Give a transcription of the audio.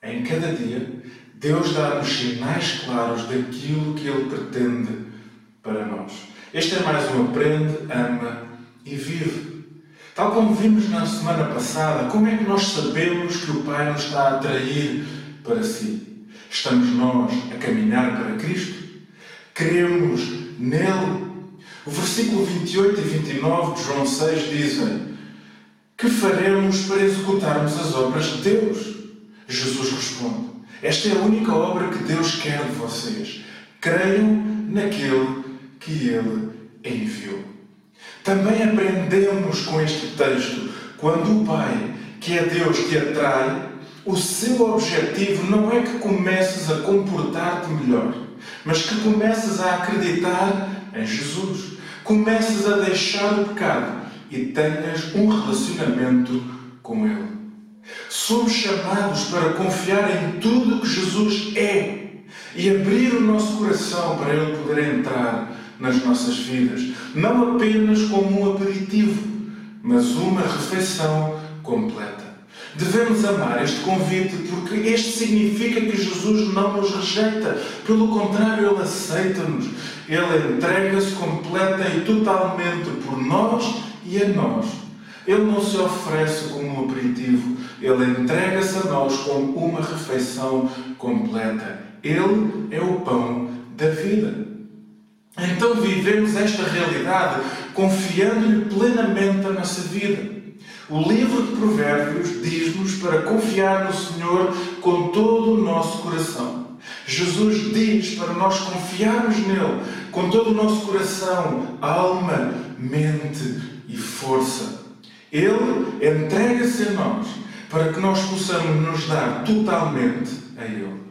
Em cada dia, Deus dá-nos sinais claros daquilo que Ele pretende para nós. Este é mais um aprende, ama e vive. Tal como vimos na semana passada, como é que nós sabemos que o Pai nos está a atrair para si? Estamos nós a caminhar para Cristo? Cremos nele? O versículo 28 e 29 de João 6 dizem: que faremos para executarmos as obras de Deus? Jesus responde: esta é a única obra que Deus quer de vocês. Creiam naquele que Ele enviou. Também aprendemos com este texto, quando o Pai, que é Deus, te atrai, o seu objetivo não é que comeces a comportar-te melhor, mas que comeces a acreditar em Jesus. Comeces a deixar o pecado e tenhas um relacionamento com Ele. Somos chamados para confiar em tudo o que Jesus é e abrir o nosso coração para Ele poder entrar nas nossas vidas, não apenas como um aperitivo, mas uma refeição completa. Devemos amar este convite porque este significa que Jesus não nos rejeita. Pelo contrário, Ele aceita-nos. Ele entrega-se completa e totalmente por nós e a nós. Ele não se oferece como um aperitivo. Ele entrega-se a nós como uma refeição completa. Ele é o pão da vida. Então vivemos esta realidade confiando-lhe plenamente a nossa vida. O livro de Provérbios diz-nos para confiar no Senhor com todo o nosso coração. Jesus diz para nós confiarmos nele com todo o nosso coração, alma, mente e força. Ele entrega-se a nós para que nós possamos nos dar totalmente a Ele.